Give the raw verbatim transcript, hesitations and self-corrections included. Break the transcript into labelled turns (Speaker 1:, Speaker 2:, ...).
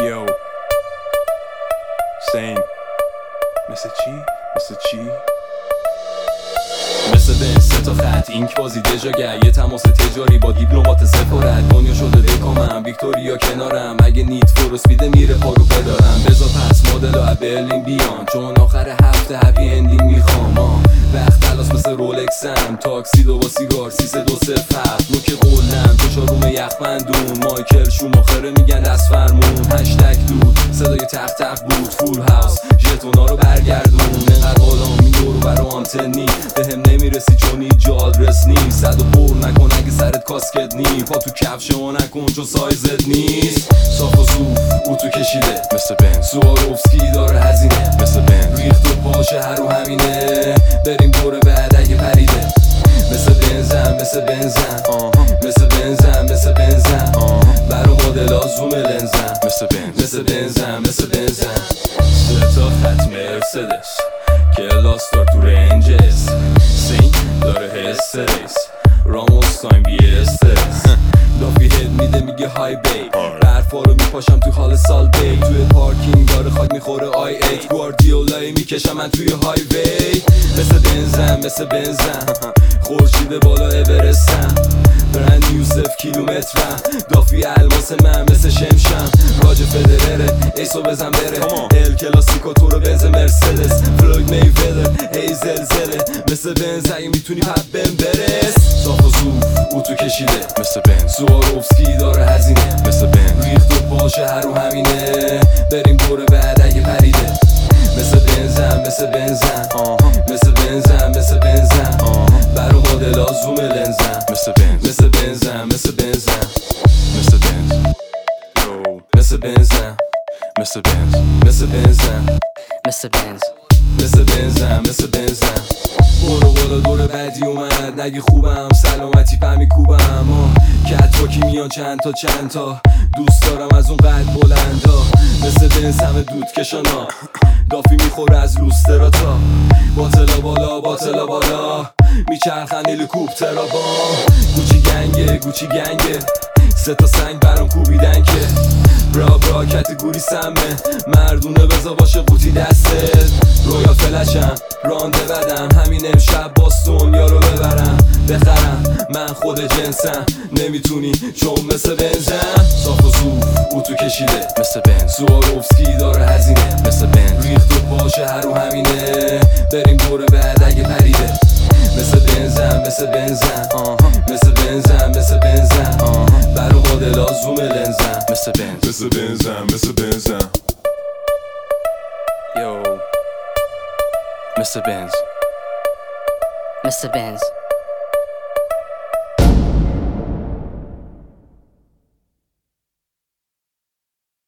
Speaker 1: یو سین مثل چی؟ مثل چی؟
Speaker 2: مثل به سه تا خط اینک بازی دژاگر، یه تماس تجاری با دیپلمات سفارت. دنیا شده دکامم ویکتوریا کنارم، اگه نیت فور اسپیده میره پارو بدارم. بزا پس مدل ها برلین بیان، چون آخر هفته هپی اندینگ میخوام. وقت تلاس مثل رولکسم، تاکسی دو با سیگار سیسه دو صفر هفت. نوک قولم تو شاروم یخبندون، مایکل شوماخره میگن دست فرمون. هشتگ دود صدای تق تق بود، فول هاوس ژتونا رو برگردون. انقدر بالا میدورو برا آنتنی، به هم نمیرسی چون اینجا آدرس نیست. صد و پر نکن اگه سرت کاسکت نی، پا تو کفش ما نکن چون سایزت نیست. صاف و صوف او تو کشیده
Speaker 1: مثل بنز،
Speaker 2: سواروفسکی داره هزینه
Speaker 1: مثل بنز،
Speaker 2: ریخت و پاشه هر رو همینه. بریم دور بعد اگه پریده. مثل بنزم مثل بنزم مثل بنزم مثل بنزم برا مدل ها زوم لنزم.
Speaker 1: مثل بنز،
Speaker 2: مثل بنزم مثل بنزم سه تا خط مرسدس، کلاس دار تو رنجز. سین داره حس ریس، راموس تایم بی استرس. دافی هد میده میگه های بی، برفا رو میپاشم تو حال سال بی. توی پارکینگ داره خاک میخوره آی ایت، گواردیولایی میکشم من توی های وی. مثل بنزم مثل بنزم خورشید بالا اورستم. برند یوسف کیلومترم، دافی الماس من مثل شمشم. راج فدرره ایسو بزن بره، ال کلاسیکو تو رو بنز مرسدس. فلوید میویدر ای زلزله، مثل بنز اگه میتونی پپ بهم برس. صاف و صوف او تو کشیده
Speaker 1: مثل بنز،
Speaker 2: سواروفسکی داره هزینه مثل بنز، ریخت و پاشه هر رو همینه. بریم دور بعد اگه پریده. مثل بنزم مثل بنزم مثل بنزم مثل بنزم برا مدل ها زوم لنزم.
Speaker 1: مثل بنز،
Speaker 2: مثل بنزم مثل بنزم
Speaker 1: مثل بنز، یو
Speaker 2: مثل بنزم
Speaker 1: مثل بنز،
Speaker 2: مثل بنزم
Speaker 3: مثل بنز
Speaker 2: مثل بنزم مثل بنزم. برو بالا دور بعدی اومد، نگی خوبم سلامتی پمی کوبم. کت باکی میان چند تا چند تا، دوست دارم از اون قد بلندا. مثل بنز همه دود کشانا، دافی میخوره از لوستراتا. باطلا بالا باطلا بالا میچرخن هلیکوپترا با. گوچی گنگه گوچی گنگه، سه تا سنگ برام کوبیدن که. برا برا کتگوری سمه، مردونه بزا باشه قوطی دستت. رویا فلشم رانده بدم، همین امشب باستون یارو ببرم بخرم. من خود جنسم نمیتونی چون مثل بنزم. صاف و صوف او تو کشیده
Speaker 1: مثل بنز،
Speaker 2: سواروفسکی داره هزینه
Speaker 1: مثل بنز،
Speaker 2: ریخت و پاشه هر رو همینه. بریم دور بعد اگه پریده. مثل بنزم مثل بنزم مثل بنزم مثل بنزم برا مدل ها زوم لنزم.
Speaker 1: مثل بنز،
Speaker 2: مثل بنزم مثل بنزم
Speaker 1: یو مثل بنز،
Speaker 3: مثل بنز